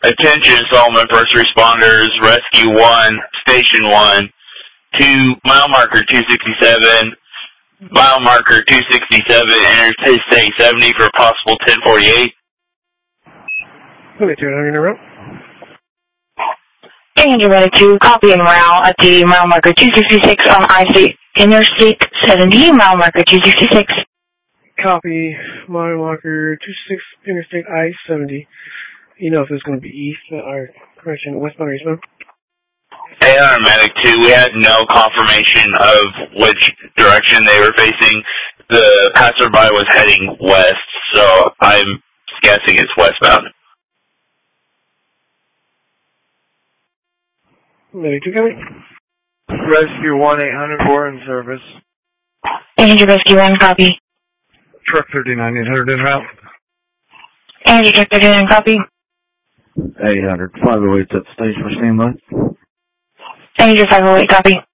Attention Solomon first responders, Rescue 1, Station 1, to mile marker 267, mile marker 267, Interstate 70 for possible 1048. Okay, 200 route. And you're ready to copy en route at the mile marker 266 on Interstate 70, mile marker 266. Copy, mile marker 26, Interstate I-70. You know if it's going to be east, or correction, westbound or eastbound? AR Medic 2, we had no confirmation of which direction they were facing. The passerby was heading west, so I'm guessing it's westbound. Medic 2 coming. Rescue 1-800-4 in service. And your Rescue 1, copy. Truck 39-800 en route. And your Truck 39, copy. 800, 508's at the station for standby. And your 508, copy.